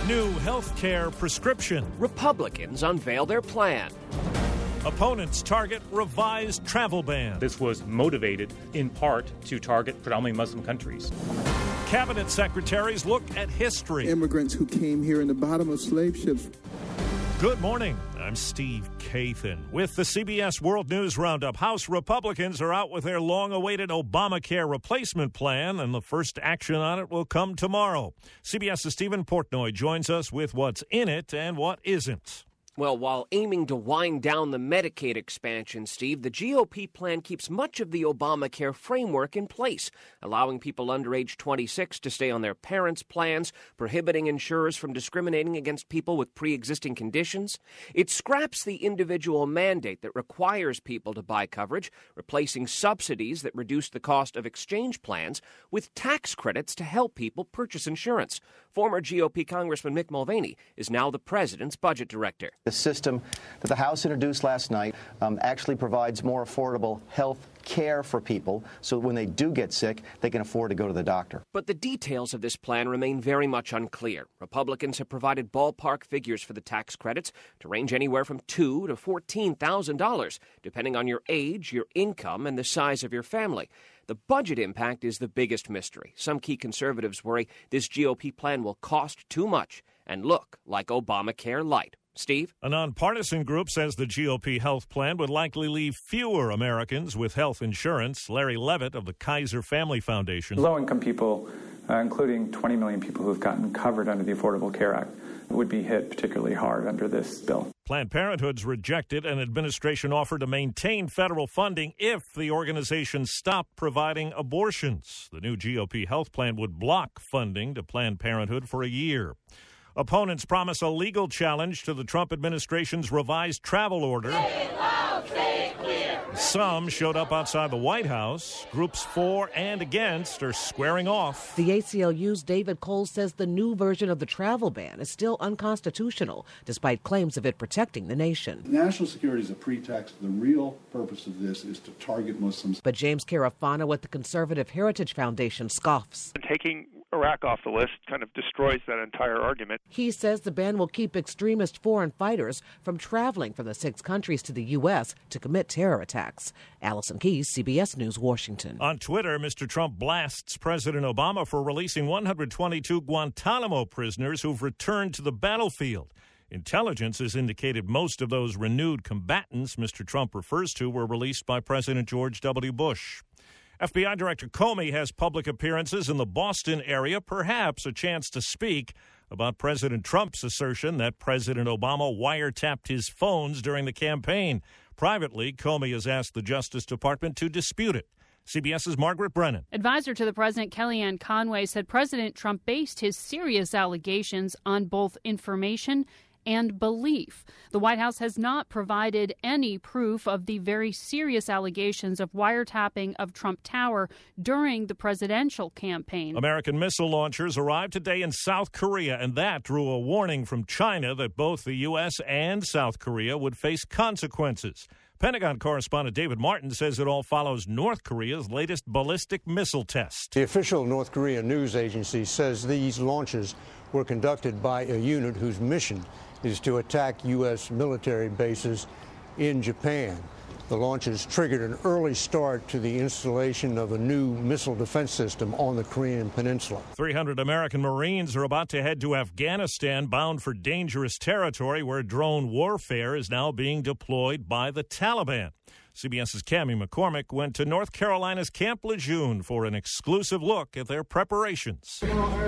New health care prescription. Republicans unveil their plan. Opponents target revised travel ban. This was motivated in part to target predominantly Muslim countries. Cabinet secretaries look at history. Immigrants who came here in the bottom of slave ships. Good morning. I'm Steve Kathan. With the CBS World News Roundup, House Republicans are out with their long-awaited Obamacare replacement plan, and the first action on it will come tomorrow. CBS's Stephen Portnoy joins us with what's in it and what isn't. Well, while aiming to wind down the Medicaid expansion, Steve, the GOP plan keeps much of the Obamacare framework in place, allowing people under age 26 to stay on their parents' plans, prohibiting insurers from discriminating against people with pre-existing conditions. It scraps the individual mandate that requires people to buy coverage, replacing subsidies that reduce the cost of exchange plans with tax credits to help people purchase insurance. Former GOP Congressman Mick Mulvaney is now the president's budget director. The system that the House introduced last night actually provides more affordable health care for people so when they do get sick, they can afford to go to the doctor. But the details of this plan remain very much unclear. Republicans have provided ballpark figures for the tax credits to range anywhere from $2,000 to $14,000, depending on your age, your income, and the size of your family. The budget impact is the biggest mystery. Some key conservatives worry this GOP plan will cost too much and look like Obamacare light. Steve? A nonpartisan group says the GOP health plan would likely leave fewer Americans with health insurance. Larry Levitt of the Kaiser Family Foundation. Low-income people, including 20 million people who have gotten covered under the Affordable Care Act, would be hit particularly hard under this bill. Planned Parenthood's rejected an administration offer to maintain federal funding if the organization stopped providing abortions. The new GOP health plan would block funding to Planned Parenthood for a year. Opponents promise a legal challenge to the Trump administration's revised travel order. Say it loud, say it clear. Some showed up outside the White House. Groups for and against are squaring off. The ACLU's David Cole says the new version of the travel ban is still unconstitutional, despite claims of it protecting the nation. National security is a pretext. The real purpose of this is to target Muslims. But James Carafano at the Conservative Heritage Foundation scoffs. Taking Iraq off the list kind of destroys that entire argument. He says the ban will keep extremist foreign fighters from traveling from the 6 countries to the U.S. to commit terror attacks. Allison Keyes, CBS News, Washington. On Twitter, Mr. Trump blasts President Obama for releasing 122 Guantanamo prisoners who've returned to the battlefield. Intelligence has indicated most of those renewed combatants Mr. Trump refers to were released by President George W. Bush. FBI Director Comey has public appearances in the Boston area, perhaps a chance to speak about President Trump's assertion that President Obama wiretapped his phones during the campaign. Privately, Comey has asked the Justice Department to dispute it. CBS's Margaret Brennan. Advisor to the president, Kellyanne Conway, said President Trump based his serious allegations on both information and belief. The White House has not provided any proof of the very serious allegations of wiretapping of Trump Tower during the presidential campaign. American missile launchers arrived today in South Korea, and that drew a warning from China that both the U.S. and South Korea would face consequences. Pentagon correspondent David Martin says it all follows North Korea's latest ballistic missile test. The official North Korea news agency says these launches were conducted by a unit whose mission is to attack U.S. military bases in Japan. The launches triggered an early start to the installation of a new missile defense system on the Korean peninsula. 300 American Marines are about to head to Afghanistan, bound for dangerous territory where drone warfare is now being deployed by the Taliban. CBS's Cammie McCormick went to North Carolina's Camp Lejeune for an exclusive look at their preparations.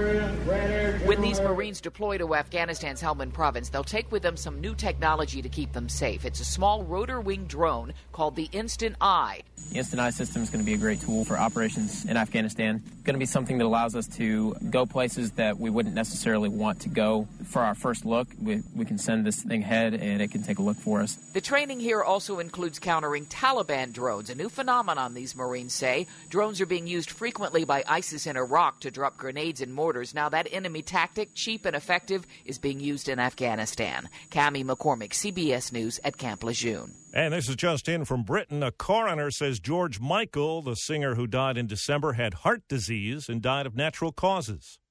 When these Marines deploy to Afghanistan's Helmand province, they'll take with them some new technology to keep them safe. It's a small rotor-winged drone called the Instant Eye. The Instant Eye system is going to be a great tool for operations in Afghanistan. Going to be something that allows us to go places that we wouldn't necessarily want to go. For our first look, we can send this thing ahead and it can take a look for us. The training here also includes countering Taliban drones, a new phenomenon, these Marines say. Drones are being used frequently by ISIS in Iraq to drop grenades and mortars. Now that enemy tactic, cheap and effective, is being used in Afghanistan. Cammie McCormick, CBS News at Camp Lejeune. And this is just in from Britain. A coroner says George Michael, the singer who died in December, had heart disease and died of natural causes.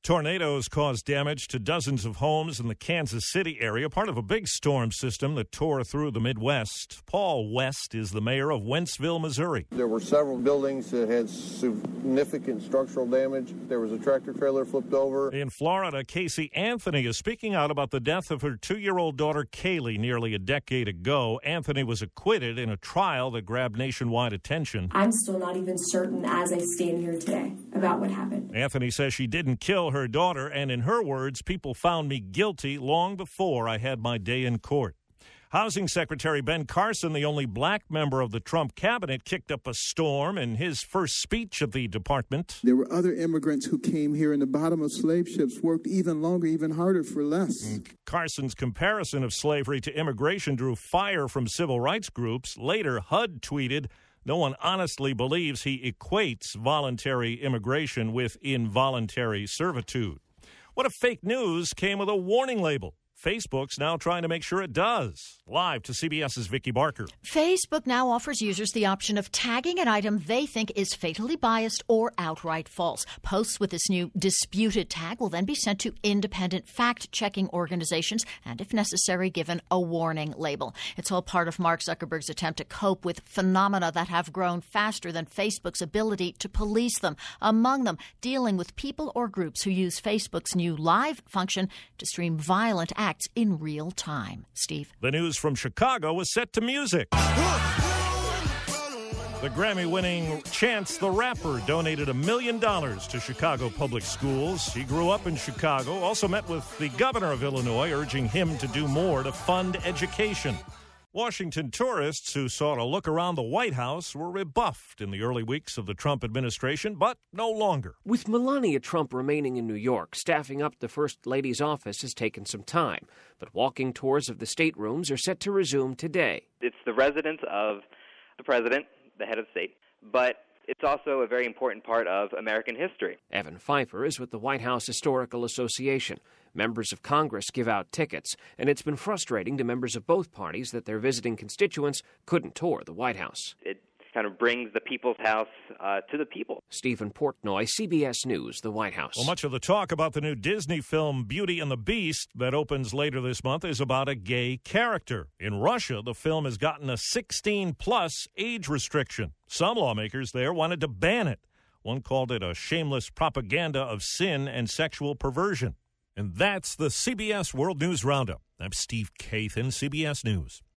Tornadoes caused damage to dozens of homes in the Kansas City area, part of a big storm system that tore through the Midwest. Paul West is the mayor of Wentzville, Missouri. There were several buildings that had significant structural damage. There was a tractor trailer flipped over. In Florida, Casey Anthony is speaking out about the death of her 2-year-old daughter, Kaylee, nearly a decade ago. Anthony was acquitted in a trial that grabbed nationwide attention. I'm still not even certain as I stand here today about what happened. Anthony says she didn't kill her daughter, and in her words, people found me guilty long before I had my day in court. Housing Secretary Ben Carson, the only black member of the Trump cabinet, kicked up a storm in his first speech at the department. There were other immigrants who came here in the bottom of slave ships, worked even longer, even harder for less. Carson's comparison of slavery to immigration drew fire from civil rights groups. Later, HUD tweeted, "No one honestly believes he equates voluntary immigration with involuntary servitude." What if fake news came with a warning label? Facebook's now trying to make sure it does. Live to CBS's Vicki Barker. Facebook now offers users the option of tagging an item they think is fatally biased or outright false. Posts with this new disputed tag will then be sent to independent fact-checking organizations and, if necessary, given a warning label. It's all part of Mark Zuckerberg's attempt to cope with phenomena that have grown faster than Facebook's ability to police them. Among them, dealing with people or groups who use Facebook's new live function to stream violent acts in real time. Steve. The news from Chicago was set to music. The Grammy-winning Chance the Rapper donated $1 million to Chicago public schools. He grew up in Chicago, also met with the governor of Illinois, urging him to do more to fund education. Washington tourists who sought a look around the White House were rebuffed in the early weeks of the Trump administration, but no longer. With Melania Trump remaining in New York, staffing up the First Lady's office has taken some time, but walking tours of the staterooms are set to resume today. It's the residence of the president, the head of state, but it's also a very important part of American history. Evan Pfeiffer is with the White House Historical Association. Members of Congress give out tickets, and it's been frustrating to members of both parties that their visiting constituents couldn't tour the White House. It kind of brings the people's house to the people. Stephen Portnoy, CBS News, the White House. Well, much of the talk about the new Disney film Beauty and the Beast that opens later this month is about a gay character. In Russia, the film has gotten a 16-plus age restriction. Some lawmakers there wanted to ban it. One called it a shameless propaganda of sin and sexual perversion. And that's the CBS World News Roundup. I'm Steve Kathan, CBS News.